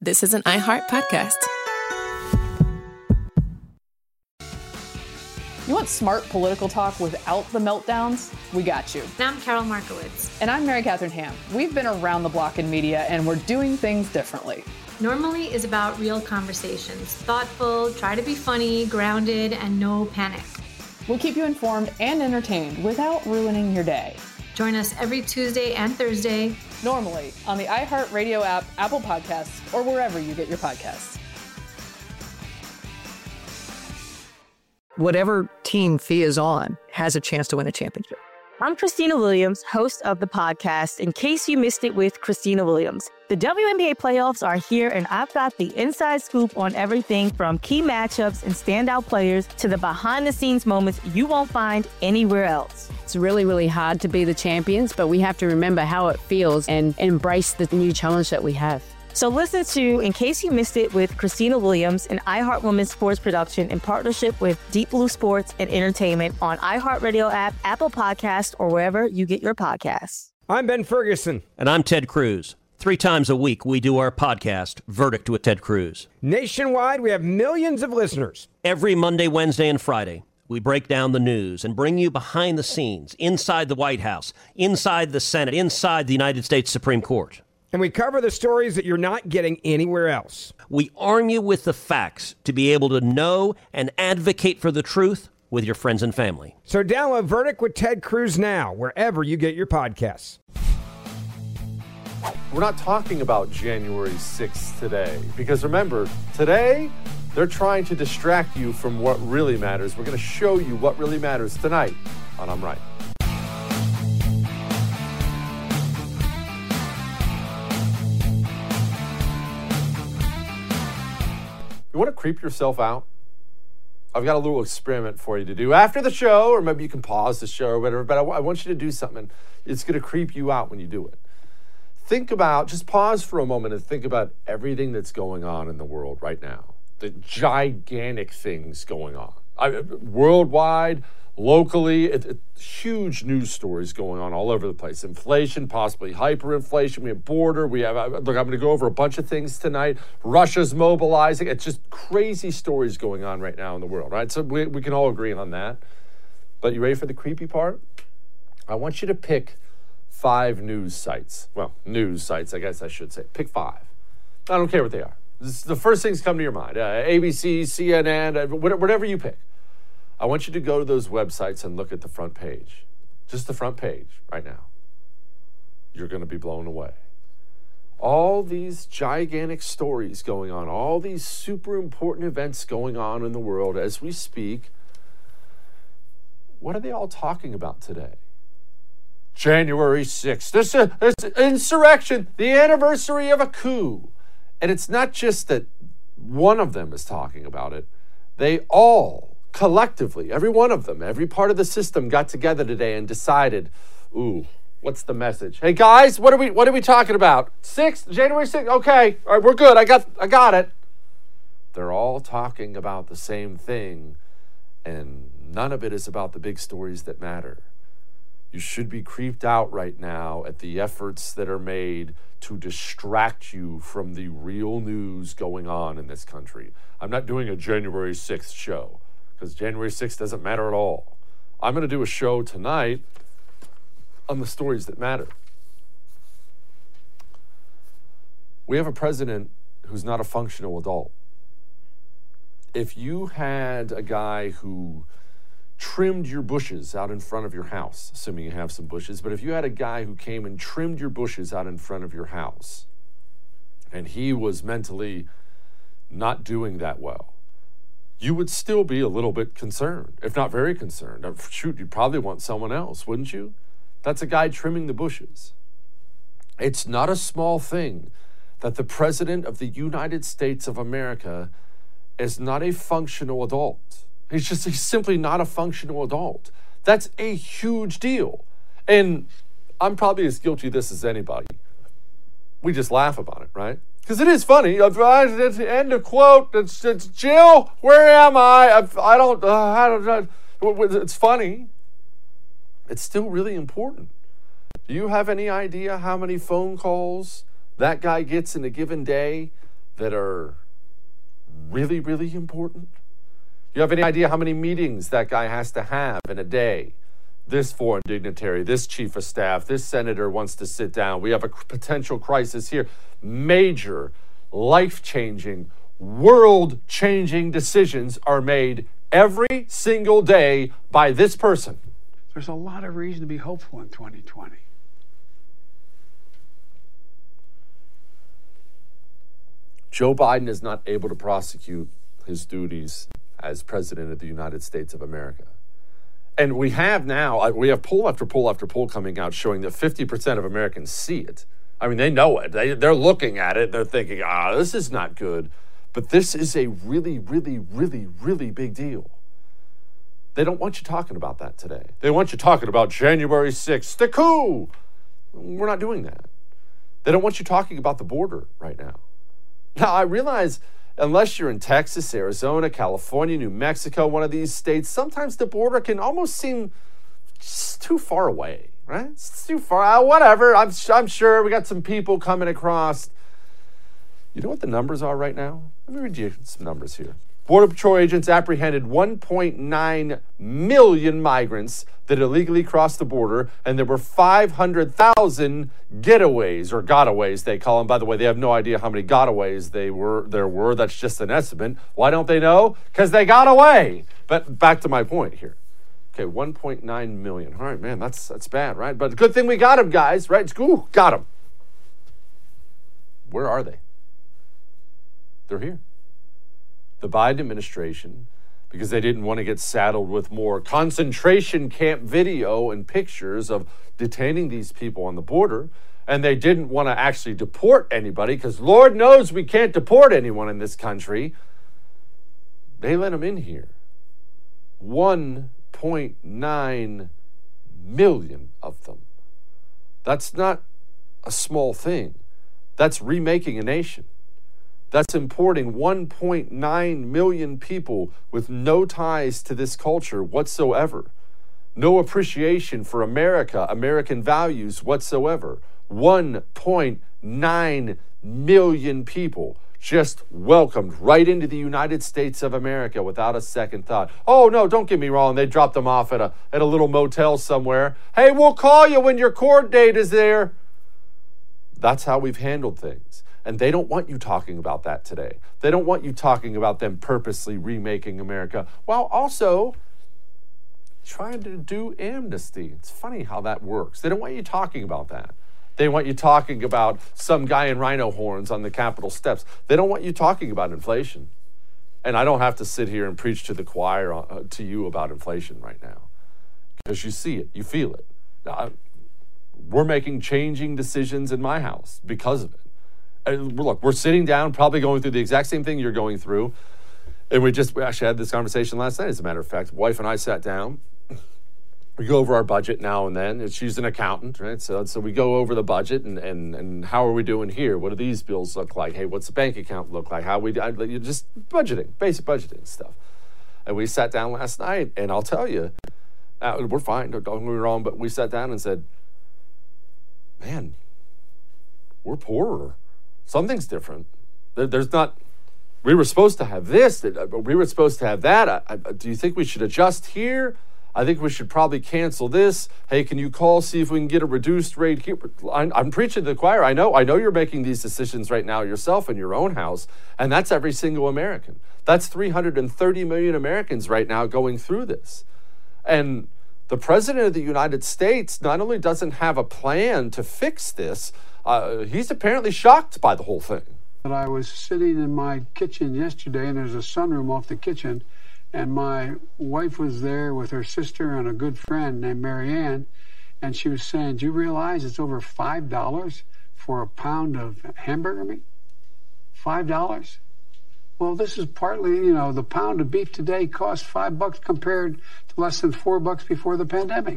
this is an iHeart podcast. You want smart political talk without the meltdowns? We got you. And I'm Carol Markowitz. And I'm Mary Catherine Ham. We've been around the block in media, and we're doing things differently. Normally is about real conversations. Thoughtful, try to be funny, grounded, and no panic. We'll keep you informed and entertained without ruining your day. Join us every Tuesday and Thursday. Normally on the iHeartRadio app, Apple Podcasts, or wherever you get your podcasts. Whatever team Fia is on has a chance to win a championship. I'm Christina Williams, host of the podcast, In Case You Missed It with Christina Williams. The WNBA playoffs are here, and I've got the inside scoop on everything from key matchups and standout players to the behind-the-scenes moments you won't find anywhere else. It's really, really hard to be the champions, but we have to remember how it feels and embrace the new challenge that we have. So listen to In Case You Missed It with Christina Williams, an iHeart Women's Sports production in partnership with Deep Blue Sports and Entertainment on iHeartRadio app, Apple Podcasts, or wherever you get your podcasts. I'm Ben Ferguson. And I'm Ted Cruz. 3 times a week, we do our podcast, Verdict with Ted Cruz. Nationwide, we have millions of listeners. Every Monday, Wednesday, and Friday, we break down the news and bring you behind the scenes, inside the White House, inside the Senate, inside the United States Supreme Court. And we cover the stories that you're not getting anywhere else. We arm you with the facts to be able to know and advocate for the truth with your friends and family. So download Verdict with Ted Cruz now, wherever you get your podcasts. We're not talking about January 6th today, because remember, today they're trying to distract you from what really matters. We're going to show you what really matters tonight on I'm Right. You want to creep yourself out? I've got a little experiment for you to do after the show, or maybe you can pause the show or whatever, but I want you to do something. It's going to creep you out when you do it. Just pause for a moment and think about everything that's going on in the world right now. The gigantic things going on. Worldwide, locally, huge news stories going on all over the place. Inflation, possibly hyperinflation. We have border. I'm going to go over a bunch of things tonight. Russia's mobilizing. It's just crazy stories going on right now in the world, right? So we can all agree on that. But you ready for the creepy part? I want you to pick 5 news sites. Well, news sites, I guess I should say. Pick 5. I don't care what they are. This is the first things come to your mind. ABC, CNN, whatever you pick. I want you to go to those websites and look at the front page. Just the front page right now. You're going to be blown away. All these gigantic stories going on, all these super important events going on in the world as we speak. What are they all talking about today? January 6th. This insurrection, the anniversary of a coup. And it's not just that one of them is talking about it. They all, collectively, every one of them, every part of the system got together today and decided, what's the message? Hey guys, what are we talking about? January 6th. Okay, all right, we're good. I got it. They're all talking about the same thing, and none of it is about the big stories that matter. You should be creeped out right now at the efforts that are made to distract you from the real news going on in this country. I'm not doing a January 6th show, because January 6th doesn't matter at all. I'm going to do a show tonight on the stories that matter. We have a president who's not a functional adult. If you had a guy who trimmed your bushes out in front of your house, assuming you have some bushes, but if you had a guy who came and trimmed your bushes out in front of your house, and he was mentally not doing that well, you would still be a little bit concerned, if not very concerned. Shoot, you'd probably want someone else, wouldn't you? That's a guy trimming the bushes. It's not a small thing that the President of the United States of America is not a functional adult. He's simply not a functional adult. That's a huge deal. And I'm probably as guilty of this as anybody. We just laugh about it, right? Because it is funny. It's the end of quote. It's Jill, where am I? I don't. It's funny. It's still really important. Do you have any idea how many phone calls that guy gets in a given day that are really, really important? You have any idea how many meetings that guy has to have in a day? This foreign dignitary, this chief of staff, this senator wants to sit down. We have a potential crisis here. Major, life-changing, world-changing decisions are made every single day by this person. There's a lot of reason to be hopeful in 2020. Joe Biden is not able to prosecute his duties as president of the United States of America. And we have poll after poll after poll coming out showing that 50% of Americans see it. I mean, they know it. They're looking at it. They're thinking, this is not good. But this is a really, really, really, really big deal. They don't want you talking about that today. They want you talking about January 6th, the coup. We're not doing that. They don't want you talking about the border right now. Now, I realize unless you're in Texas, Arizona, California, New Mexico, one of these states, sometimes the border can almost seem just too far away, right? It's too far. Whatever. I'm sure we got some people coming across. You know what the numbers are right now? Let me read you some numbers here. Border Patrol agents apprehended 1.9 million migrants that illegally crossed the border, and there were 500,000 getaways, or gotaways they call them. By the way, they have no idea how many gotaways there were. That's just an estimate. Why don't they know? Because they got away. But back to my point here. Okay, 1.9 million. All right, man, that's bad, right? But good thing we got them, guys, right? Ooh, got them. Where are they? They're here. The Biden administration, because they didn't want to get saddled with more concentration camp video and pictures of detaining these people on the border, and they didn't want to actually deport anybody, because Lord knows we can't deport anyone in this country, they let them in here. 1.9 million of them. That's not a small thing. That's remaking a nation. That's importing 1.9 million people with no ties to this culture whatsoever. No appreciation for America, American values whatsoever. 1.9 million people just welcomed right into the United States of America without a second thought. Oh, no, don't get me wrong. They dropped them off at a little motel somewhere. Hey, we'll call you when your court date is there. That's how we've handled things. And they don't want you talking about that today. They don't want you talking about them purposely remaking America while also trying to do amnesty. It's funny how that works. They don't want you talking about that. They want you talking about some guy in rhino horns on the Capitol steps. They don't want you talking about inflation. And I don't have to sit here and preach to the choir to you about inflation right now, because you see it, you feel it. Now, we're making changing decisions in my house because of it. Look, we're sitting down, probably going through the exact same thing you're going through. And we actually had this conversation last night, as a matter of fact. Wife and I sat down. We go over our budget now and then. And she's an accountant, right? So we go over the budget and how are we doing here? What do these bills look like? Hey, what's the bank account look like? You're just budgeting, basic budgeting stuff. And we sat down last night, and I'll tell you, we're fine, don't get me wrong, but we sat down and said, man, we're poorer. Something's different. There's not, we were supposed to have this, we were supposed to have that. Do you think we should adjust here? I think we should probably cancel this. Hey, can you call, see if we can get a reduced rate here? I'm preaching to the choir. I know you're making these decisions right now yourself in your own house, and that's every single American. That's 330 million Americans right now going through this. And the President of the United States not only doesn't have a plan to fix this, he's apparently shocked by the whole thing. But I was sitting in my kitchen yesterday, and there's a sunroom off the kitchen, and my wife was there with her sister and a good friend named Marianne, and she was saying, do you realize it's over $5 for a pound of hamburger meat? $5? Well, this is partly, the pound of beef today costs $5 compared to less than $4 before the pandemic.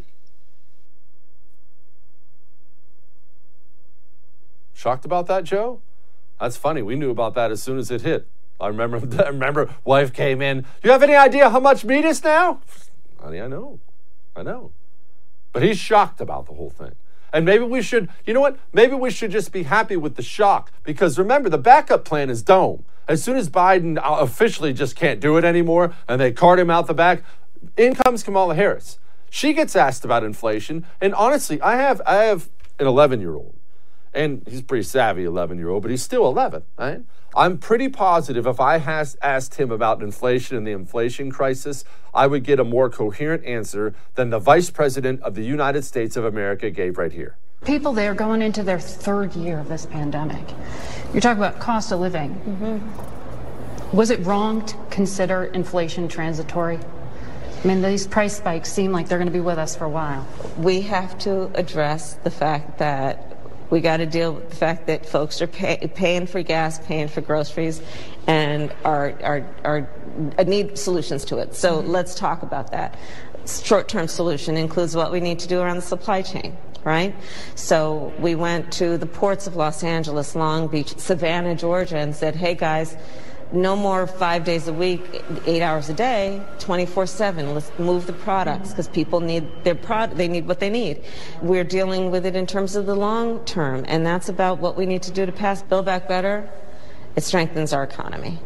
Shocked about that, Joe? That's funny. We knew about that as soon as it hit. I remember wife came in. Do you have any idea how much meat is now? Honey, I know. But he's shocked about the whole thing. And maybe we should, you know what? Maybe we should just be happy with the shock. Because remember, the backup plan is Dome. As soon as Biden officially just can't do it anymore and they cart him out the back, in comes Kamala Harris. She gets asked about inflation. And honestly, I have an 11-year-old. And he's a pretty savvy 11-year-old, but he's still 11, right? I'm pretty positive if I asked him about inflation and the inflation crisis, I would get a more coherent answer than the Vice President of the United States of America gave right here. People there going into their third year of this pandemic. You're talking about cost of living. Mm-hmm. Was it wrong to consider inflation transitory? I mean, these price spikes seem like they're going to be with us for a while. We have to address the fact that we got to deal with the fact that folks are paying for gas, paying for groceries, and need solutions to it. So let's talk about that. Short-term solution includes what we need to do around the supply chain, right? So we went to the ports of Los Angeles, Long Beach, Savannah, Georgia, and said, hey guys, no more 5 days a week, 8 hours a day, 24/7. Let's move the products because people need their product. They need what they need. We're dealing with it in terms of the long term, and that's about what we need to do to pass Build Back Better. It strengthens our economy.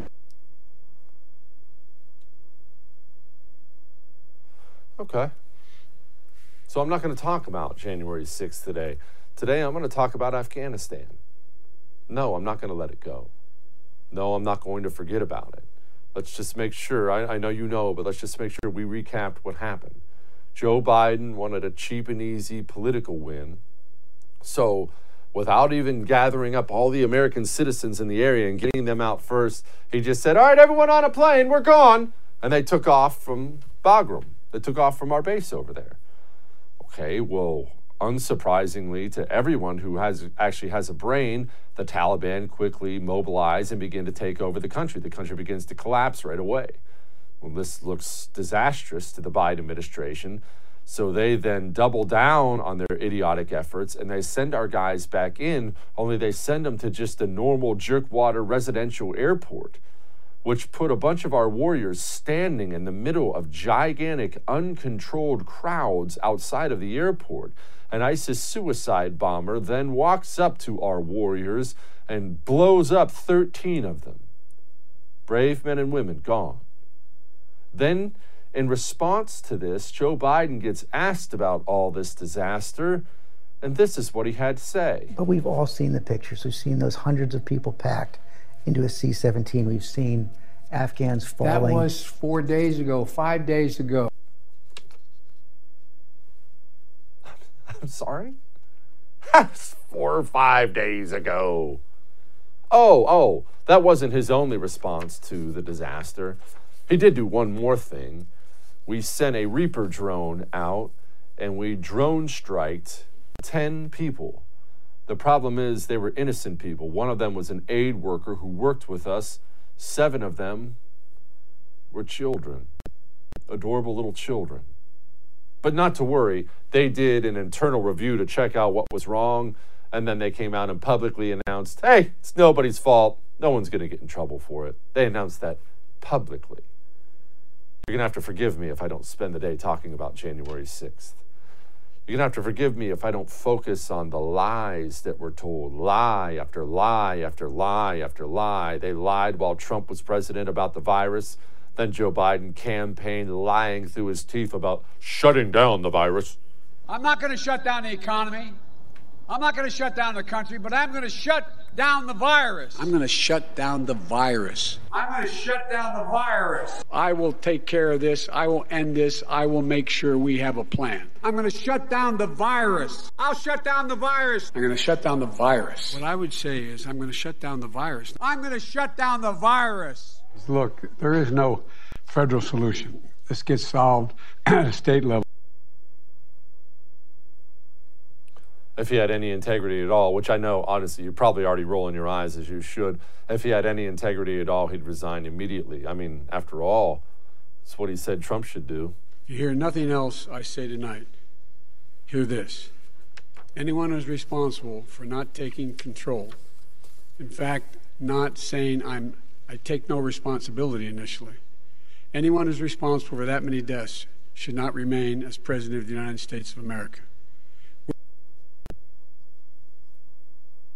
Okay. So I'm not going to talk about January 6th today. Today I'm going to talk about Afghanistan. No, I'm not going to let it go. No, I'm not going to forget about it. Let's just make sure, I know you know, but let's just make sure we recapped what happened. Joe Biden wanted a cheap and easy political win. So without even gathering up all the American citizens in the area and getting them out first, he just said, all right, everyone on a plane, we're gone. And they took off from Bagram. They took off from our base over there. Okay, well, unsurprisingly to everyone who actually has a brain, the Taliban quickly mobilize and begin to take over the country. The country begins to collapse right away. Well, this looks disastrous to the Biden administration. So they then double down on their idiotic efforts and they send our guys back in, only they send them to just a normal Jerkwater residential airport, which put a bunch of our warriors standing in the middle of gigantic, uncontrolled crowds outside of the airport. An ISIS suicide bomber then walks up to our warriors and blows up 13 of them. Brave men and women gone. Then, in response to this, Joe Biden gets asked about all this disaster, and this is what he had to say. But we've all seen the pictures. We've seen those hundreds of people packed into a C-17. We've seen Afghans falling. That was 4 days ago, 5 days ago. I'm sorry? That's 4 or 5 days ago. Oh, that wasn't his only response to the disaster. He did do one more thing. We sent a Reaper drone out and we drone striked 10 people. The problem is they were innocent people. One of them was an aid worker who worked with us. 7 of them were children, adorable little children. But not to worry, they did an internal review to check out what was wrong, and then they came out and publicly announced, hey, it's nobody's fault. No one's going to get in trouble for it. They announced that publicly. You're going to have to forgive me if I don't spend the day talking about January 6th. You're going to have to forgive me if I don't focus on the lies that were told. Lie after lie after lie after lie. They lied while Trump was president about the virus. Then Joe Biden campaigned lying through his teeth about shutting down the virus. I'm not going to shut down the economy. I'm not going to shut down the country, but I'm going to shut down the virus. I'm going to shut down the virus. I'm going to shut down the virus. I will take care of this. I will end this. I will make sure we have a plan. I'm going to shut down the virus. I'll shut down the virus. I'm going to shut down the virus. What I would say is I'm going to shut down the virus. I'm going to shut down the virus. Look, there is no federal solution. This gets solved at a state level. If he had any integrity at all, which I know, honestly, you're probably already rolling your eyes as you should. If he had any integrity at all, he'd resign immediately. I mean, after all, it's what he said Trump should do. You hear nothing else I say tonight. Hear this. Anyone who's responsible for not taking control, in fact, not saying I take no responsibility initially. Anyone who's responsible for that many deaths should not remain as President of the United States of America.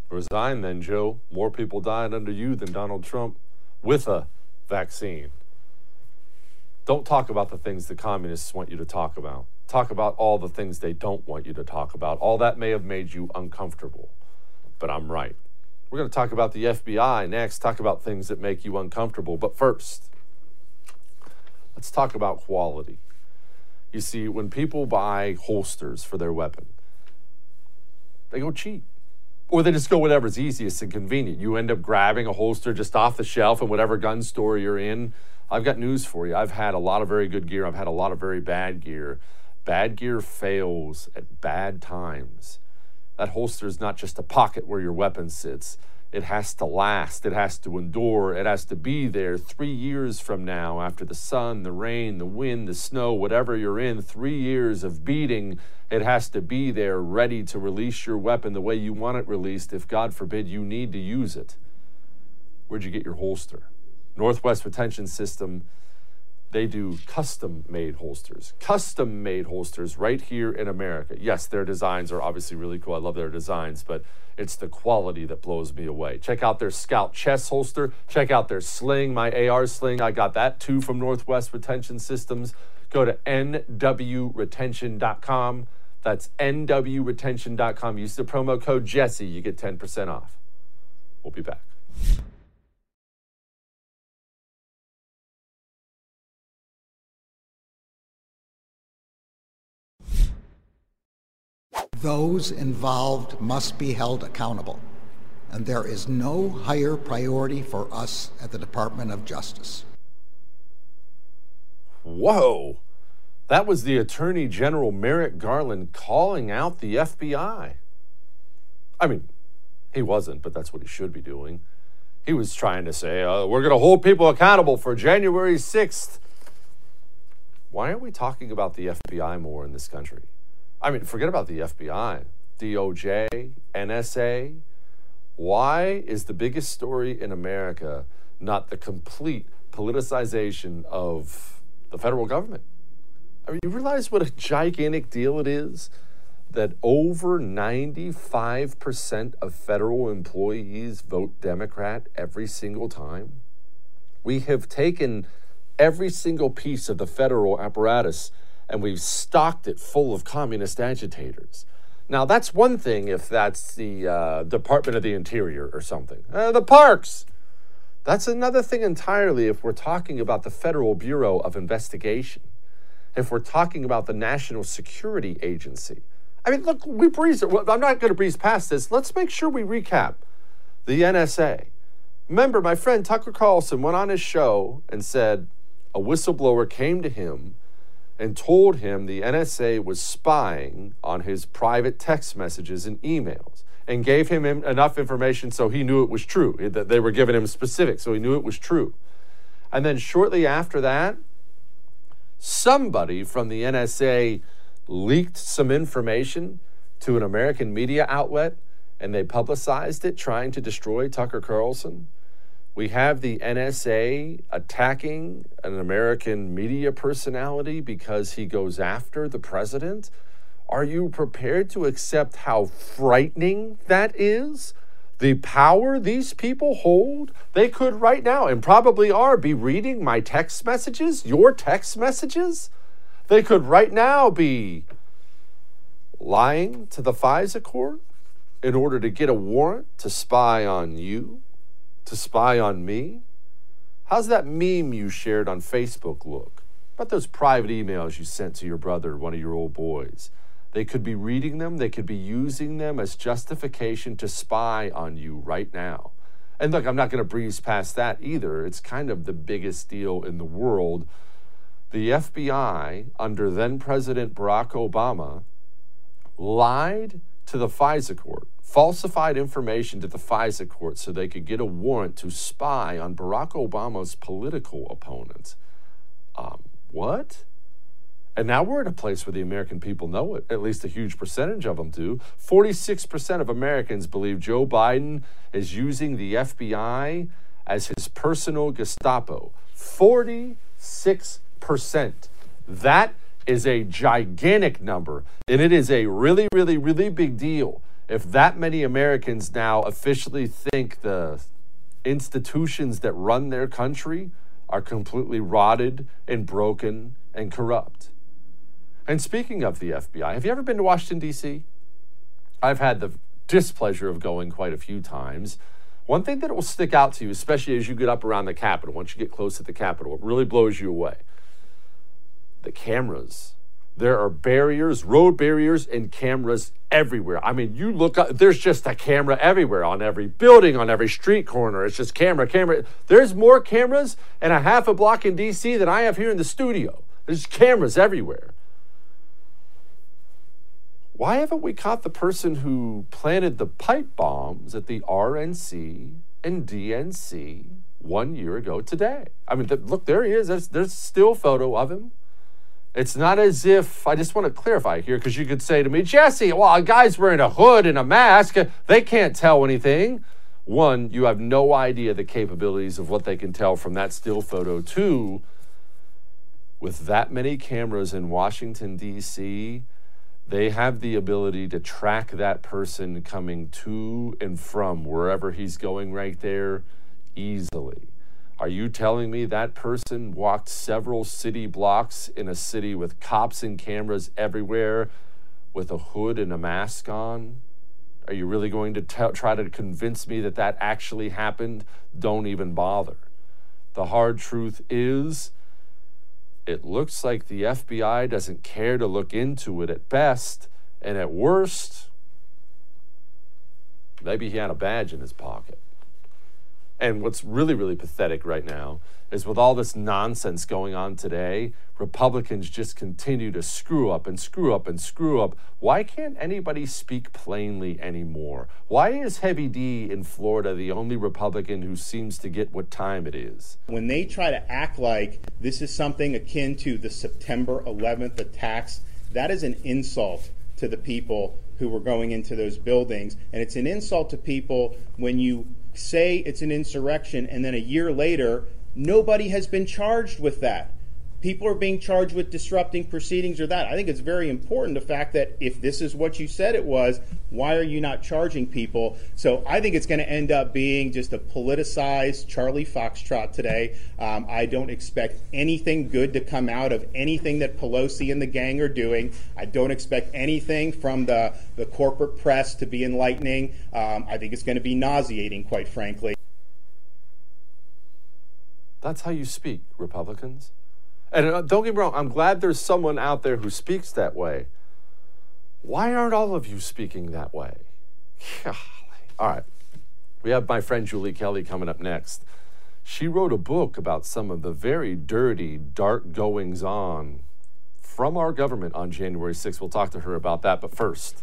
Resign then, Joe. More people died under you than Donald Trump with a vaccine. Don't talk about the things the communists want you to talk about. Talk about all the things they don't want you to talk about. All that may have made you uncomfortable, but I'm right. We're going to talk about the FBI next, talk about things that make you uncomfortable. But first, let's talk about quality. You see, when people buy holsters for their weapon, they go cheap. Or they just go whatever's easiest and convenient. You end up grabbing a holster just off the shelf in whatever gun store you're in. I've got news for you. I've had a lot of very good gear. I've had a lot of very bad gear. Bad gear fails at bad times. That holster is not just a pocket where your weapon sits. It has to last. It has to endure. It has to be there 3 years from now after the sun, the rain, the wind, the snow, whatever you're in, 3 years of beating. It has to be there ready to release your weapon the way you want it released if, God forbid, you need to use it. Where'd you get your holster? Northwest Retention System, they do custom-made holsters. Custom-made holsters right here in America. Yes, their designs are obviously really cool. I love their designs, but it's the quality that blows me away. Check out their Scout chest holster. Check out their sling, my AR sling. I got that too from Northwest Retention Systems. Go to nwretention.com. That's nwretention.com. Use the promo code Jesse. You get 10% off. We'll be back. Those involved must be held accountable, and there is no higher priority for us at the Department of Justice. Whoa. That was the Attorney General Merrick Garland calling out the FBI. I mean, he wasn't, but that's what he should be doing. He was trying to say, we're going to hold people accountable for January 6th. Why aren't we talking about the FBI more in this country? I mean, forget about the FBI, DOJ, NSA. Why is the biggest story in America not the complete politicization of the federal government? I mean, you realize what a gigantic deal it is that over 95% of federal employees vote Democrat every single time? We have taken every single piece of the federal apparatus and we've stocked it full of communist agitators. Now, that's one thing if that's the Department of the Interior or something. The parks. That's another thing entirely if we're talking about the Federal Bureau of Investigation. If we're talking about the National Security Agency. I mean, look, I'm not going to breeze past this. Let's make sure we recap the NSA. Remember, my friend Tucker Carlson went on his show and said a whistleblower came to him and told him the NSA was spying on his private text messages and emails and gave him enough information so he knew it was true, that they were giving him specifics, so he knew it was true. And then shortly after that, somebody from the NSA leaked some information to an American media outlet, and they publicized it, trying to destroy Tucker Carlson. We have the NSA attacking an American media personality because he goes after the president. Are you prepared to accept how frightening that is? The power these people hold? They could right now, and probably are, be reading my text messages, your text messages. They could right now be lying to the FISA court in order to get a warrant to spy on you, to spy on me. How's that meme you shared on Facebook look? About those private emails you sent to your brother, one of your old boys. They could be reading them. They could be using them as justification to spy on you right now. And look, I'm not going to breeze past that either. It's kind of the biggest deal in the world. The FBI, under then-President Barack Obama, lied to the FISA court, falsified information to the FISA court so they could get a warrant to spy on Barack Obama's political opponents. What? And now we're at a place where the American people know it. At least a huge percentage of them do. 46% of Americans believe Joe Biden is using the FBI as his personal Gestapo. 46%. That is a gigantic number. And it is a really, really, really big deal. If that many Americans now officially think the institutions that run their country are completely rotted and broken and corrupt. And speaking of the FBI, have you ever been to Washington, D.C.? I've had the displeasure of going quite a few times. One thing that will stick out to you, especially as you get up around the Capitol, once you get close to the Capitol, it really blows you away. The cameras. There are barriers, road barriers, and cameras everywhere. I mean, you look up, there's just a camera everywhere, on every building, on every street corner. It's just camera. There's more cameras in a half a block in D.C. than I have here in the studio. There's cameras everywhere. Why haven't we caught the person who planted the pipe bombs at the RNC and DNC 1 year ago today? I mean, look, there he is. There's a still photo of him. It's not as if, I just want to clarify here, because you could say to me, Jesse, well, a guy's wearing a hood and a mask. They can't tell anything. One, you have no idea the capabilities of what they can tell from that still photo. Two, with that many cameras in Washington, D.C., they have the ability to track that person coming to and from wherever he's going right there easily. Are you telling me that person walked several city blocks in a city with cops and cameras everywhere with a hood and a mask on? Are you really going to try to convince me that that actually happened? Don't even bother. The hard truth is, it looks like the FBI doesn't care to look into it at best, and at worst, maybe he had a badge in his pocket. And what's really, really pathetic right now is with all this nonsense going on today, Republicans just continue to screw up and screw up and screw up. Why can't anybody speak plainly anymore? Why is Heavy D in Florida the only Republican who seems to get what time it is? When they try to act like this is something akin to the September 11th attacks, that is an insult to the people who were going into those buildings. And it's an insult to people when you say it's an insurrection and then a year later, nobody has been charged with that. People are being charged with disrupting proceedings or that. I think it's very important, the fact that if this is what you said it was, why are you not charging people? So I think it's going to end up being just a politicized Charlie Foxtrot today. I don't expect anything good to come out of anything that Pelosi and the gang are doing. I don't expect anything from the corporate press to be enlightening. I think it's going to be nauseating, quite frankly. That's how you speak, Republicans. And don't get me wrong, I'm glad there's someone out there who speaks that way. Why aren't all of you speaking that way? Golly. All right. We have my friend Julie Kelly coming up next. She wrote a book about some of the very dirty, dark goings-on from our government on January 6th. We'll talk to her about that. But first,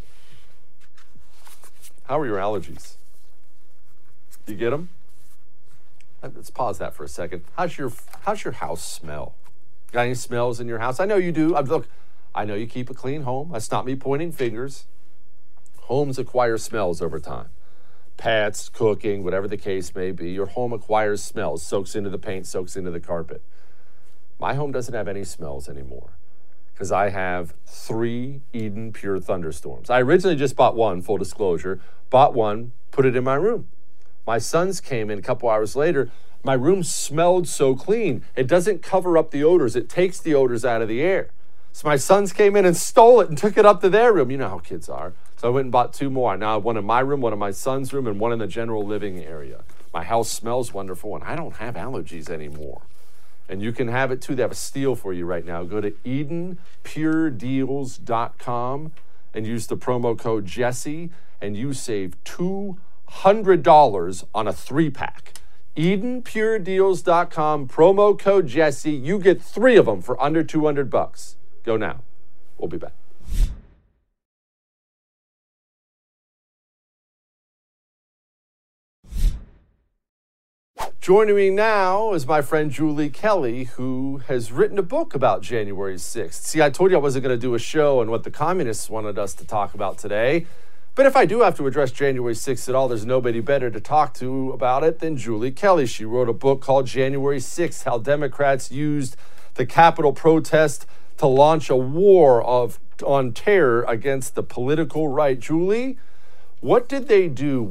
how are your allergies? You get them? Let's pause that for a second. How's your house smell? Got any smells in your house? I know you do. Look, I know you keep a clean home. That's not me pointing fingers. Homes acquire smells over time. Pets, cooking, whatever the case may be, your home acquires smells, soaks into the paint, soaks into the carpet. My home doesn't have any smells anymore because I have 3 Eden Pure Thunderstorms. I originally just bought one, full disclosure, bought one, put it in my room. My sons came in a couple hours later. My room smelled so clean. It doesn't cover up the odors. It takes the odors out of the air. So my sons came in and stole it and took it up to their room. You know how kids are. So I went and bought 2 more. Now I have one in my room, one in my son's room, and one in the general living area. My house smells wonderful, and I don't have allergies anymore. And you can have it too. They have a steal for you right now. Go to EdenPureDeals.com and use the promo code Jesse, and you save $200 on a 3-pack. EdenPureDeals.com, promo code Jesse. You get 3 of them for under $200. Go now. We'll be back. Joining me now is my friend Julie Kelly, who has written a book about January 6th. See, I told you I wasn't going to do a show on what the communists wanted us to talk about today. But if I do have to address January 6th at all, there's nobody better to talk to about it than Julie Kelly. She wrote a book called January 6th, How Democrats Used the Capitol Protest to Launch a War on Terror Against the Political Right. Julie, What did they do?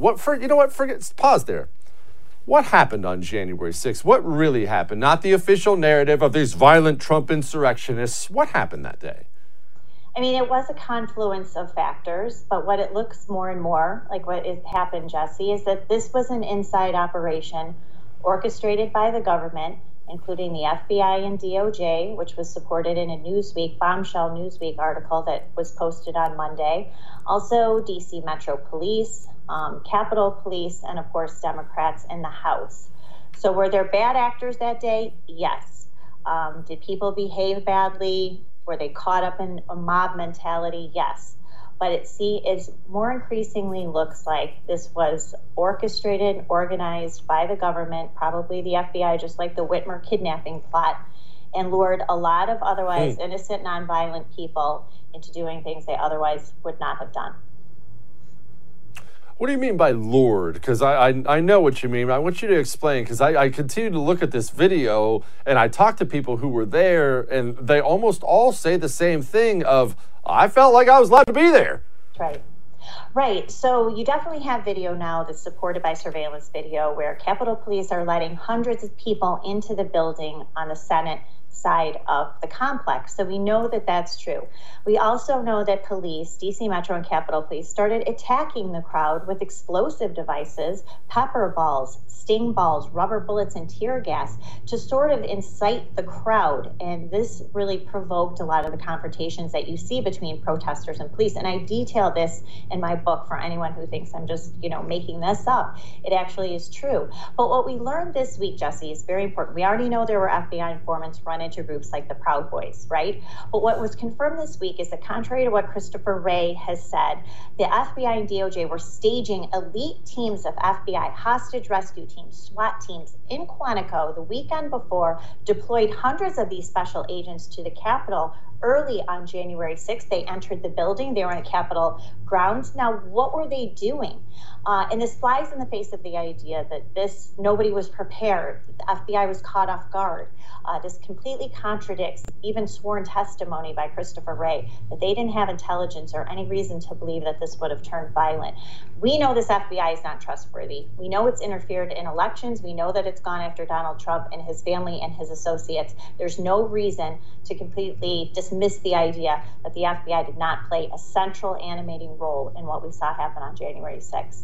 Pause there. What happened on January 6th? What really happened? Not the official narrative of these violent Trump insurrectionists. What happened that day? I mean, it was a confluence of factors, but what it looks more and more like what has happened, Jesse, is that this was an inside operation orchestrated by the government, including the FBI and DOJ, which was supported in a Newsweek, bombshell Newsweek article that was posted on Monday. Also, DC Metro Police, Capitol Police, and of course, Democrats in the House. So were there bad actors that day? Yes. Did people behave badly? Were they caught up in a mob mentality? Yes. But it more increasingly looks like this was orchestrated, organized by the government, probably the FBI, just like the Whitmer kidnapping plot, and lured a lot of otherwise innocent, nonviolent people into doing things they otherwise would not have done. What do you mean by lured? Because I know what you mean. I want you to explain, because I continue to look at this video, and I talk to people who were there, and they almost all say the same thing of, I felt like I was allowed to be there. Right. So you definitely have video now that's supported by surveillance video where Capitol Police are letting hundreds of people into the building on the Senate side of the complex. So we know that that's true. We also know that police, DC Metro and Capitol Police, started attacking the crowd with explosive devices, pepper balls, sting balls, rubber bullets, and tear gas to sort of incite the crowd. And this really provoked a lot of the confrontations that you see between protesters and police. And I detail this in my book for anyone who thinks I'm just, making this up. It actually is true. But what we learned this week, Jesse, is very important. We already know there were FBI informants run into groups like the Proud Boys, right? But what was confirmed this week is that contrary to what Christopher Wray has said, the FBI and DOJ were staging elite teams of FBI hostage rescue teams, SWAT teams in Quantico the weekend before, deployed hundreds of these special agents to the Capitol early on January 6th. They entered the building. They were on Capitol grounds. Now, what were they doing? And this flies in the face of the idea that nobody was prepared. The FBI was caught off guard. This completely contradicts even sworn testimony by Christopher Wray that they didn't have intelligence or any reason to believe that this would have turned violent. We know this FBI is not trustworthy. We know it's interfered in elections. We know that it's gone after Donald Trump and his family and his associates. There's no reason to completely dismiss the idea that the FBI did not play a central animating role in what we saw happen on January 6th.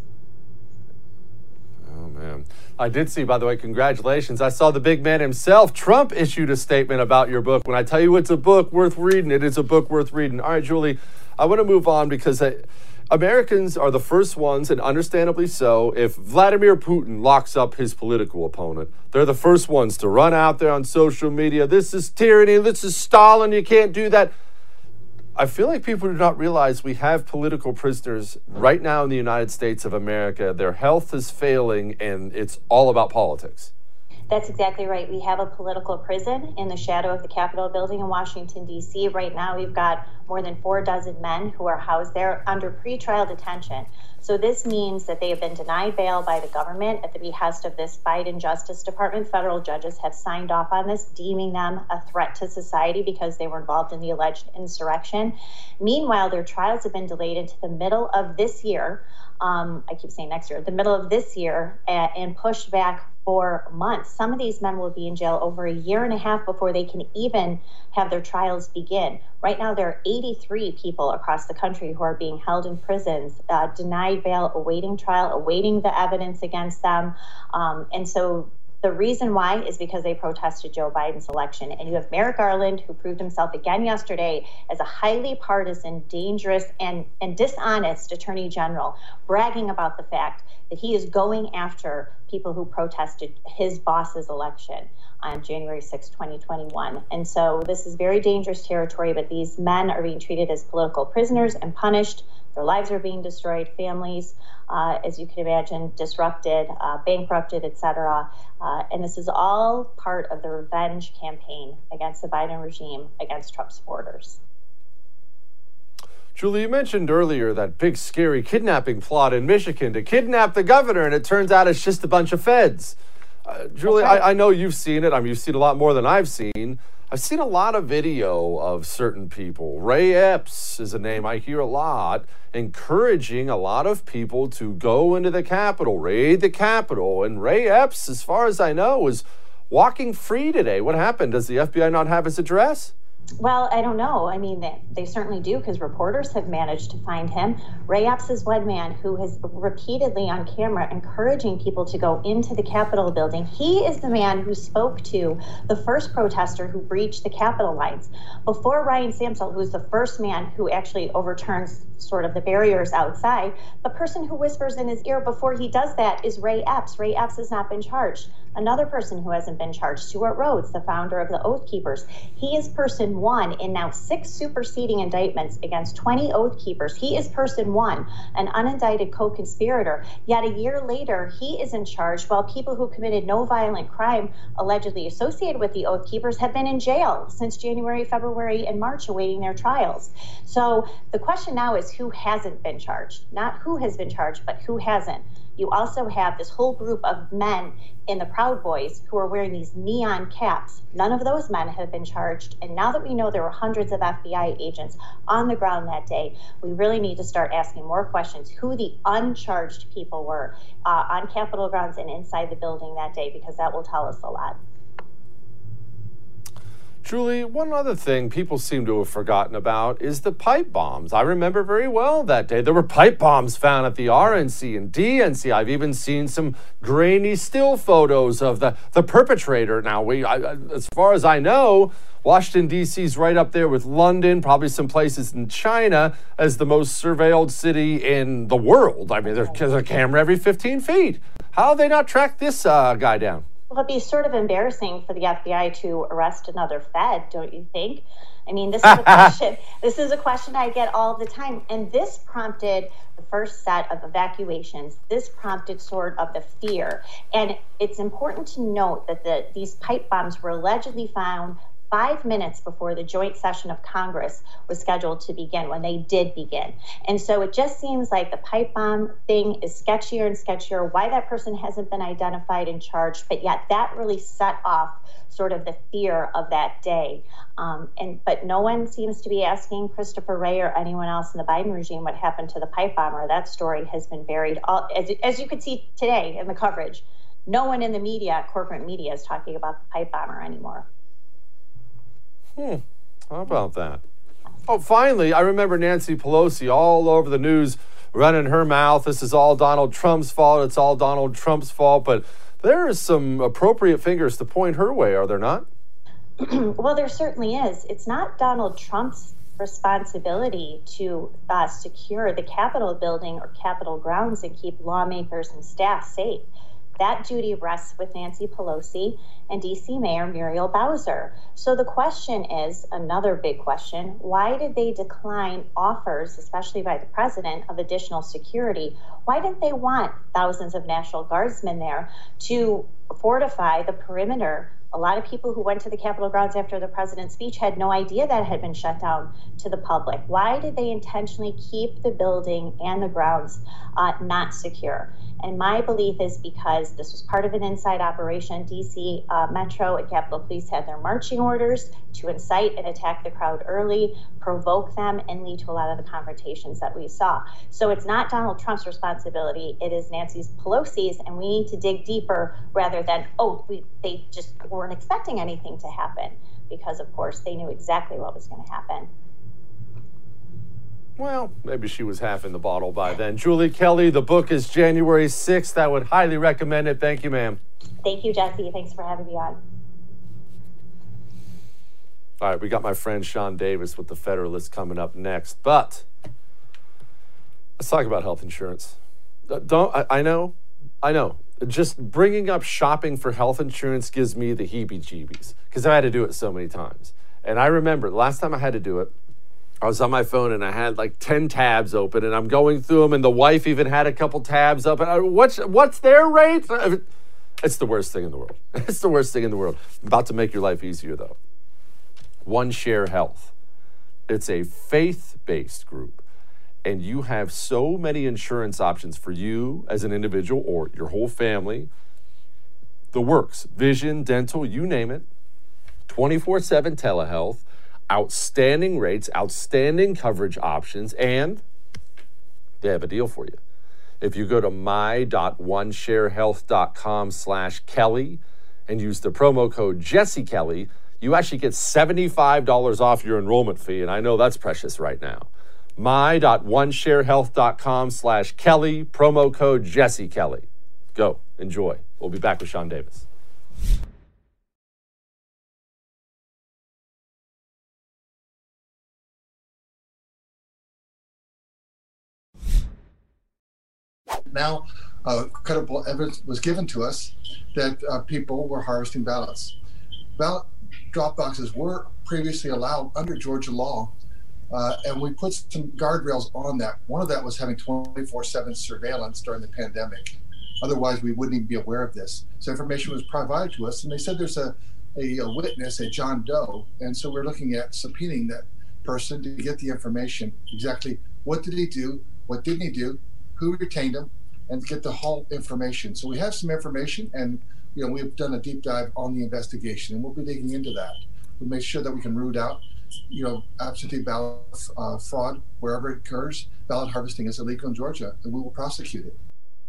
Oh, man. I did see, by the way, congratulations. I saw the big man himself. Trump issued a statement about your book. When I tell you it's a book worth reading, it is a book worth reading. All right, Julie, I want to move on because Americans are the first ones, and understandably so, if Vladimir Putin locks up his political opponent, they're the first ones to run out there on social media. This is tyranny. This is Stalin. You can't do that. I feel like people do not realize we have political prisoners right now in the United States of America. Their health is failing, and it's all about politics. That's exactly right. We have a political prison in the shadow of the Capitol building in Washington, D.C. Right now, we've got more than 4 men who are housed there under pretrial detention. So this means that they have been denied bail by the government at the behest of this Biden Justice Department. Federal judges have signed off on this, deeming them a threat to society because they were involved in the alleged insurrection. Meanwhile, their trials have been delayed into the middle of this year. I keep saying next year, the middle of this year, and pushed back for months. Some of these men will be in jail over a year and a half before they can even have their trials begin. Right now, there are 83 people across the country who are being held in prisons, denied bail, awaiting trial, awaiting the evidence against them. And so the reason why is because they protested Joe Biden's election. And you have Merrick Garland, who proved himself again yesterday as a highly partisan, dangerous, and dishonest attorney general, bragging about the fact that he is going after people who protested his boss's election on January 6, 2021. And so this is very dangerous territory, but these men are being treated as political prisoners and punished. Their lives are being destroyed, families, as you can imagine, disrupted, bankrupted, etc. And this is all part of the revenge campaign against the Biden regime, against Trump supporters. Julie, you mentioned earlier that big, scary kidnapping plot in Michigan to kidnap the governor, and it turns out it's just a bunch of feds. Julie, I know you've seen it. I mean, you've seen a lot more than I've seen. I've seen a lot of video of certain people. Ray Epps is a name I hear a lot, encouraging a lot of people to go into the Capitol, raid the Capitol. And Ray Epps, as far as I know, was walking free today. What happened? Does the FBI not have his address? Well, I don't know. I mean, they certainly do, because reporters have managed to find him. Ray Epps is one man who has repeatedly on camera encouraging people to go into the Capitol building. He is the man who spoke to the first protester who breached the Capitol lines. Before Ryan Samsel, who's the first man who actually overturns sort of the barriers outside, the person who whispers in his ear before he does that is Ray Epps. Ray Epps has not been charged. Another person who hasn't been charged, Stuart Rhodes, the founder of the Oath Keepers. He is person one in now 6 superseding indictments against 20 Oath Keepers. He is person one, an unindicted co-conspirator. Yet a year later, he is in charge while people who committed no violent crime allegedly associated with the Oath Keepers have been in jail since January, February, and March awaiting their trials. So the question now is who hasn't been charged? Not who has been charged, but who hasn't. You also have this whole group of men in the Proud Boys who are wearing these neon caps. None of those men have been charged. And now that we know there were hundreds of FBI agents on the ground that day, we really need to start asking more questions who the uncharged people were on Capitol grounds and inside the building that day, because that will tell us a lot. Julie, one other thing people seem to have forgotten about is the pipe bombs. I remember very well that day. There were pipe bombs found at the RNC and DNC. I've even seen some grainy still photos of the perpetrator. Now, as far as I know, Washington, D.C.'s right up there with London, probably some places in China, as the most surveilled city in the world. I mean, there's a camera every 15 feet. How have they not tracked this guy down? Well, it'd be sort of embarrassing for the FBI to arrest another Fed, don't you think? I mean, this is a question. This is a question I get all the time, and this prompted the first set of evacuations. This prompted sort of the fear, and it's important to note that these pipe bombs were allegedly found 5 minutes before the joint session of Congress was scheduled to begin, when they did begin. And so it just seems like the pipe bomb thing is sketchier and sketchier, why that person hasn't been identified and charged, but yet that really set off sort of the fear of that day. But no one seems to be asking Christopher Wray or anyone else in the Biden regime what happened to the pipe bomber. That story has been buried. As you could see today in the coverage, no one in the media, corporate media, is talking about the pipe bomber anymore. How about that? Oh, finally, I remember Nancy Pelosi all over the news running her mouth. This is all Donald Trump's fault. It's all Donald Trump's fault. But there is some appropriate fingers to point her way, are there not? Well, there certainly is. It's not Donald Trump's responsibility to secure the Capitol building or Capitol grounds and keep lawmakers and staff safe. That duty rests with Nancy Pelosi and D.C. Mayor Muriel Bowser. So the question is, another big question, why did they decline offers, especially by the president, of additional security? Why didn't they want thousands of National Guardsmen there to fortify the perimeter? A lot of people who went to the Capitol grounds after the president's speech had no idea that it had been shut down to the public. Why did they intentionally keep the building and the grounds not secure? And my belief is because this was part of an inside operation. DC Metro and Capitol Police had their marching orders to incite and attack the crowd early, provoke them, and lead to a lot of the confrontations that we saw. So it's not Donald Trump's responsibility. It is Nancy Pelosi's, and we need to dig deeper rather than, they just weren't expecting anything to happen, because, of course, they knew exactly what was going to happen. Well, maybe she was half in the bottle by then. Julie Kelly, the book is January 6th. I would highly recommend it. Thank you, ma'am. Thank you, Jesse. Thanks for having me on. All right, we got my friend Sean Davis with the Federalist coming up next. But let's talk about health insurance. I know. Just bringing up shopping for health insurance gives me the heebie-jeebies because I had to do it so many times. And I remember the last time I had to do it, I was on my phone and I had like 10 tabs open and I'm going through them, and the wife even had a couple tabs up. And what's their rate? It's the worst thing in the world. It's the worst thing in the world. I'm about to make your life easier, though. One Share Health. It's a faith-based group, and you have so many insurance options for you as an individual or your whole family. The works, vision, dental, you name it. 24/7 telehealth, outstanding rates, outstanding coverage options, and they have a deal for you. If you go to my.onesharehealth.com/Kelly and use the promo code Jesse Kelly, you actually get $75 off your enrollment fee, and I know that's precious right now. my.onesharehealth.com/Kelly, promo code Jesse Kelly. Go, enjoy. We'll be back with Sean Davis. Now, credible evidence was given to us that people were harvesting ballots. Ballot drop boxes were previously allowed under Georgia law, and we put some guardrails on that. One of that was having 24/7 surveillance during the pandemic. Otherwise, we wouldn't even be aware of this. So information was provided to us, and they said there's a witness, a John Doe, and so we're looking at subpoenaing that person to get the information. Exactly what did he do, what didn't he do, who retained him, and get the whole information. So we have some information, and we've done a deep dive on the investigation, and we'll be digging into that. We'll make sure that we can root out, absentee ballot fraud wherever it occurs. Ballot harvesting is illegal in Georgia, and we will prosecute it.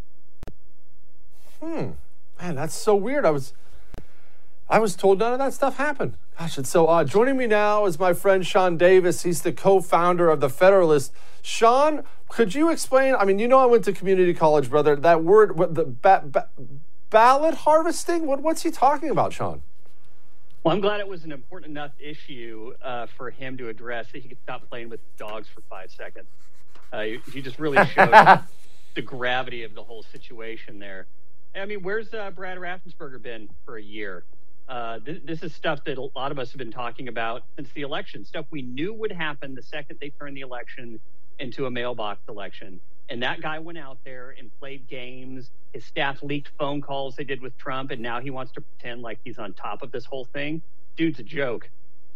Man, that's so weird. I was told none of that stuff happened. Gosh, it's so odd. Joining me now is my friend Sean Davis. He's the co-founder of The Federalist. Sean, could you explain? I mean, I went to community college, brother. That word, ballot harvesting? What's he talking about, Sean? Well, I'm glad it was an important enough issue for him to address that he could stop playing with dogs for 5 seconds. He just really showed the gravity of the whole situation there. I mean, where's Brad Raffensperger been for a year? This is stuff that a lot of us have been talking about since the election, stuff we knew would happen the second they turned the election into a mailbox election. And that guy went out there and played games. His staff leaked phone calls they did with Trump, and now he wants to pretend like he's on top of this whole thing. Dude's a joke.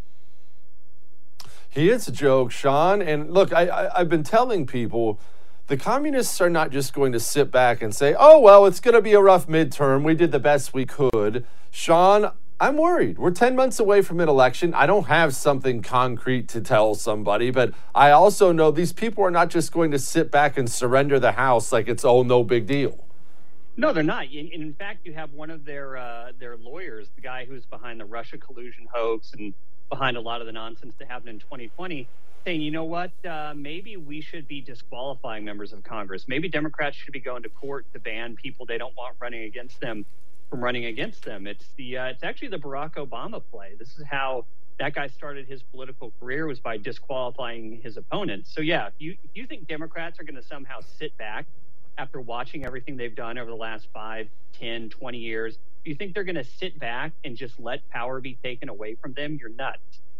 He is a joke, Sean. And look, I've been telling people, the communists are not just going to sit back and say, oh, well, it's going to be a rough midterm. We did the best we could. Sean, I'm worried. We're 10 months away from an election. I don't have something concrete to tell somebody, but I also know these people are not just going to sit back and surrender the House like it's, no big deal. No, they're not. In fact, you have one of their lawyers, the guy who's behind the Russia collusion hoax and behind a lot of the nonsense that happened in 2020, saying, you know what, maybe we should be disqualifying members of Congress. Maybe Democrats should be going to court to ban people they don't want running against them from running against them. It's actually the Barack Obama play. This is how that guy started his political career, was by disqualifying his opponents. So yeah, if you think Democrats are going to somehow sit back after watching everything they've done over the last 5, 10, 20 years, if you think they're going to sit back and just let power be taken away from them, you're nuts.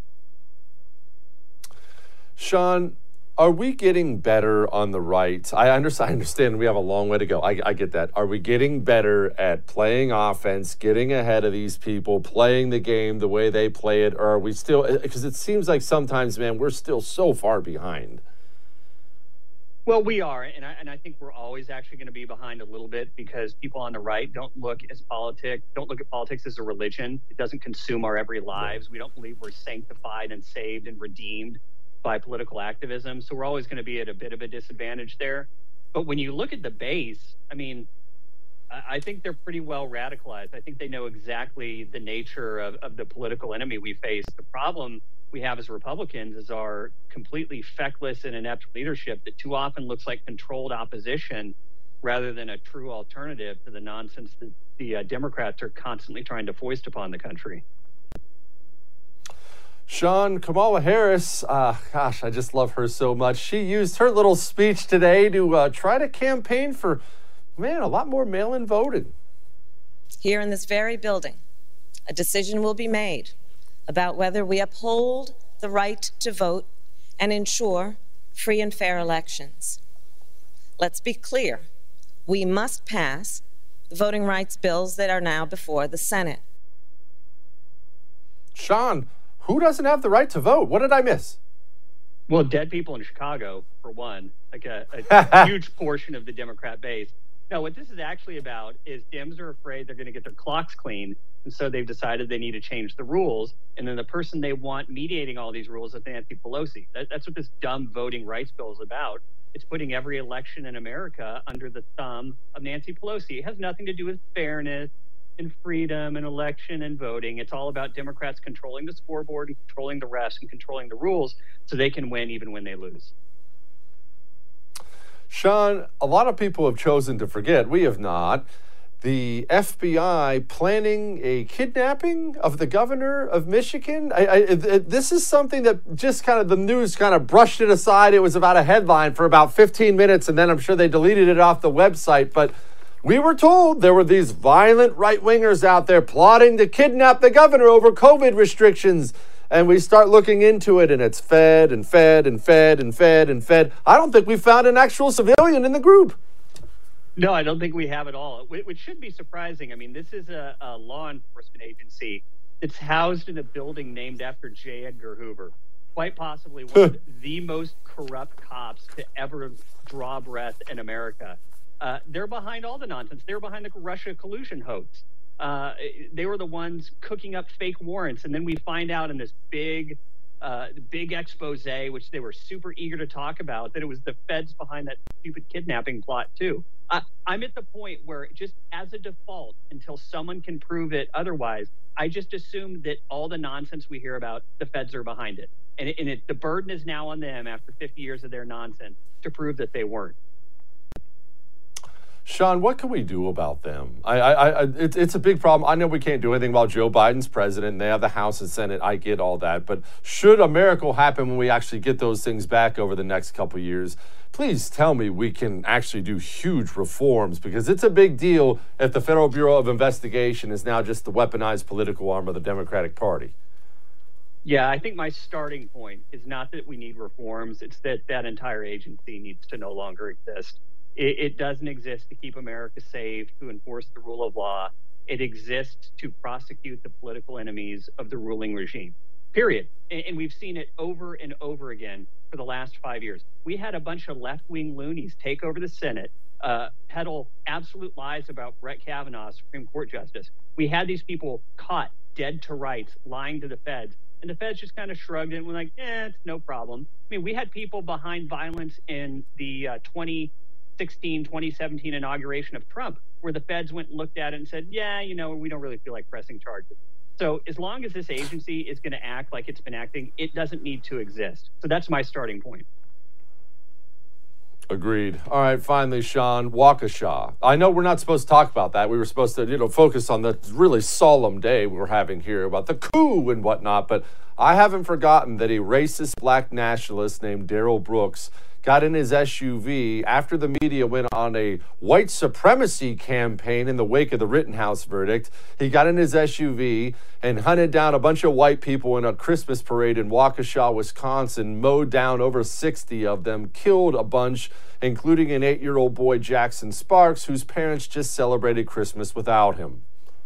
Sean, are we getting better on the right? I understand we have a long way to go. I get that. Are we getting better at playing offense, getting ahead of these people, playing the game the way they play it? Or are we still, because it seems like sometimes, man, we're still so far behind. Well, we are, and I think we're always actually going to be behind a little bit, because people on the right don't look at politics as a religion. It doesn't consume our every lives. We don't believe we're sanctified and saved and redeemed by political activism. So we're always going to be at a bit of a disadvantage there. But when you look at the base, I mean, I think they're pretty well radicalized. I think they know exactly the nature of the political enemy we face. The problem we have as Republicans is our completely feckless and inept leadership that too often looks like controlled opposition rather than a true alternative to the nonsense that the Democrats are constantly trying to foist upon the country. Sean, Kamala Harris, gosh, I just love her so much. She used her little speech today to try to campaign for, a lot more mail-in voting. Here in this very building, a decision will be made about whether we uphold the right to vote and ensure free and fair elections. Let's be clear. We must pass the voting rights bills that are now before the Senate. Sean, who doesn't have the right to vote? What did I miss? Well, dead people in Chicago, for one, like a huge portion of the Democrat base. No, what this is actually about is Dems are afraid they're going to get their clocks clean And so they've decided they need to change the rules. And then the person they want mediating all these rules is Nancy Pelosi. That's what this dumb voting rights bill is about. It's putting every election in America under the thumb of Nancy Pelosi. It has nothing to do with fairness and freedom and election and voting. It's all about Democrats controlling the scoreboard and controlling the refs and controlling the rules so they can win even when they lose. Sean, a lot of people have chosen to forget, we have not, the FBI planning a kidnapping of the governor of Michigan. This is something that just kind of the news kind of brushed it aside. It was about a headline for about 15 minutes, and then I'm sure they deleted it off the website. But we were told there were these violent right-wingers out there plotting to kidnap the governor over COVID restrictions. And we start looking into it, and it's fed and fed and fed and fed and fed. I don't think we found an actual civilian in the group. No, I don't think we have at all, which should be surprising. I mean, this is a law enforcement agency that's housed in a building named after J. Edgar Hoover, quite possibly one of the most corrupt cops to ever draw breath in America. They're behind all the nonsense. They're behind the Russia collusion hoax. They were the ones cooking up fake warrants. And then we find out in this big expose, which they were super eager to talk about, that it was the feds behind that stupid kidnapping plot too. I'm at the point where just as a default, until someone can prove it otherwise, I just assume that all the nonsense we hear about, the feds are behind it. And the burden is now on them after 50 years of their nonsense to prove that they weren't. Sean, what can we do about them? It's a big problem. I know we can't do anything while Joe Biden's president. They have the House and Senate. I get all that. But should a miracle happen when we actually get those things back over the next couple of years, please tell me we can actually do huge reforms, because it's a big deal if the Federal Bureau of Investigation is now just the weaponized political arm of the Democratic Party. Yeah, I think my starting point is not that we need reforms. It's that entire agency needs to no longer exist. It doesn't exist to keep America safe, to enforce the rule of law. It exists to prosecute the political enemies of the ruling regime, period. And we've seen it over and over again for the last 5 years. We had a bunch of left-wing loonies take over the Senate, peddle absolute lies about Brett Kavanaugh, Supreme Court Justice. We had these people caught dead to rights, lying to the feds. And the feds just kind of shrugged and were like, it's no problem. I mean, we had people behind violence in the 2017 inauguration of Trump, where the feds went and looked at it and said, we don't really feel like pressing charges. So as long as this agency is going to act like it's been acting, it doesn't need to exist. So that's my starting point. Agreed. All right, finally, Sean, Waukesha. I know we're not supposed to talk about that. We were supposed to, focus on the really solemn day we're having here about the coup and whatnot, but I haven't forgotten that a racist black nationalist named Darrell Brooks got in his SUV after the media went on a white supremacy campaign in the wake of the Rittenhouse verdict. He got in his SUV and hunted down a bunch of white people in a Christmas parade in Waukesha, Wisconsin, mowed down over 60 of them, killed a bunch, including an 8-year-old boy, Jackson Sparks, whose parents just celebrated Christmas without him.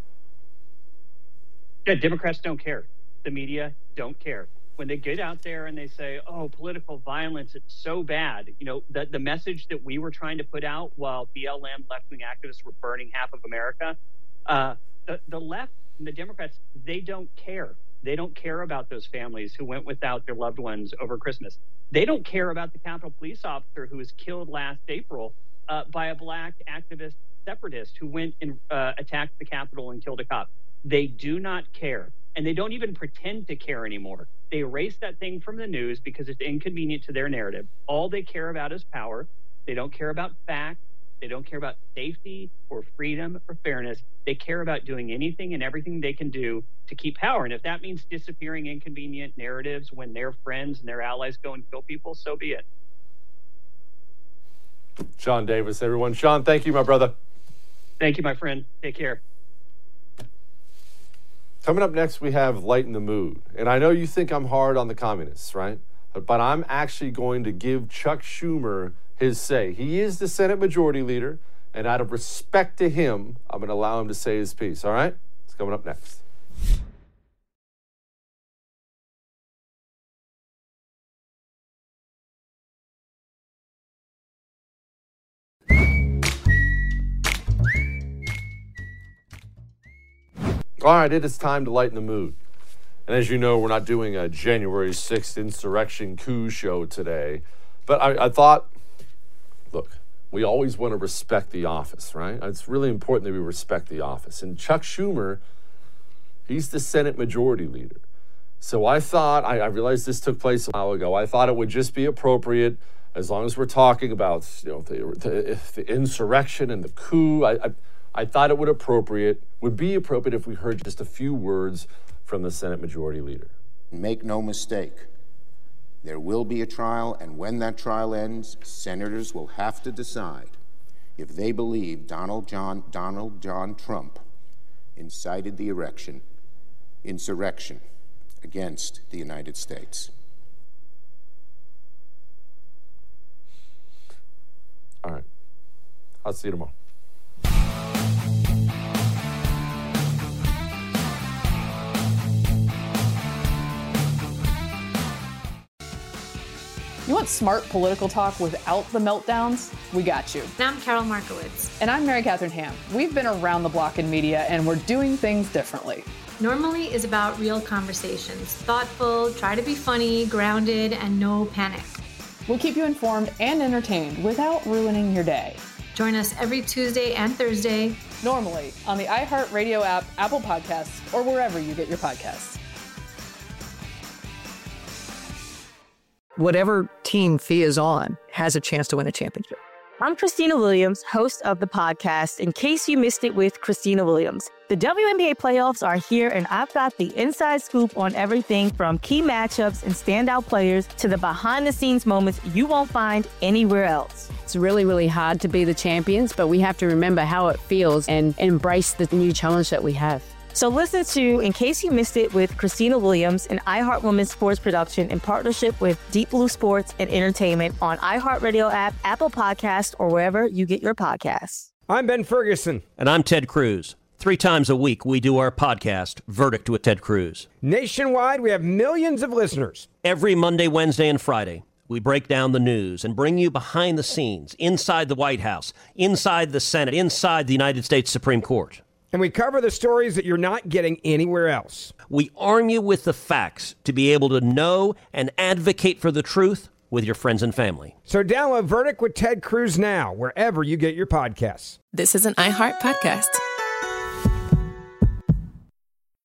Yeah, Democrats don't care. The media don't care. When they get out there and they say, political violence, it's so bad, the message that we were trying to put out while BLM left-wing activists were burning half of America, the left and the Democrats, they don't care. They don't care about those families who went without their loved ones over Christmas. They don't care about the Capitol Police officer who was killed last April by a black activist separatist who went and attacked the Capitol and killed a cop. They do not care. And they don't even pretend to care anymore. They erase that thing from the news because it's inconvenient to their narrative. All they care about is power. They don't care about facts. They don't care about safety or freedom or fairness. They care about doing anything and everything they can do to keep power. And if that means disappearing inconvenient narratives when their friends and their allies go and kill people, so be it. Sean Davis, everyone. Sean, thank you, my brother. Thank you, my friend. Take care. Coming up next, we have Lighten the Mood. And I know you think I'm hard on the communists, right? But I'm actually going to give Chuck Schumer his say. He is the Senate Majority Leader, and out of respect to him, I'm going to allow him to say his piece, all right? It's coming up next. All right, it is time to lighten the mood. And as you know, we're not doing a January 6th insurrection coup show today. But I thought, look, we always want to respect the office, right? It's really important that we respect the office. And Chuck Schumer, he's the Senate Majority Leader. So I thought, I realized this took place a while ago, I thought it would just be appropriate, as long as we're talking about the insurrection and the coup, I thought it would be appropriate if we heard just a few words from the Senate Majority Leader. Make no mistake, there will be a trial, and when that trial ends, senators will have to decide if they believe Donald John Trump incited the insurrection against the United States. All right. I'll see you tomorrow. You want smart political talk without the meltdowns? We got you. And I'm Carol Markowitz. And I'm Mary Catherine Ham. We've been around the block in media, and we're doing things differently. Normally is about real conversations. Thoughtful, try to be funny, grounded, and no panic. We'll keep you informed and entertained without ruining your day. Join us every Tuesday and Thursday. Normally on the iHeartRadio app, Apple Podcasts, or wherever you get your podcasts. Whatever team Fee is on has a chance to win a championship. I'm Christina Williams, host of the podcast, In Case You Missed It with Christina Williams. The WNBA playoffs are here, and I've got the inside scoop on everything from key matchups and standout players to the behind-the-scenes moments you won't find anywhere else. It's really, really hard to be the champions, but we have to remember how it feels and embrace the new challenge that we have. So listen to In Case You Missed It with Christina Williams, an iHeart Women's sports production in partnership with Deep Blue Sports and Entertainment on iHeartRadio app, Apple Podcasts, or wherever you get your podcasts. I'm Ben Ferguson. And I'm Ted Cruz. 3 times a week, we do our podcast, Verdict with Ted Cruz. Nationwide, we have millions of listeners. Every Monday, Wednesday, and Friday, we break down the news and bring you behind the scenes, inside the White House, inside the Senate, inside the United States Supreme Court. And we cover the stories that you're not getting anywhere else. We arm you with the facts to be able to know and advocate for the truth with your friends and family. So download Verdict with Ted Cruz now, wherever you get your podcasts. This is an iHeart podcast.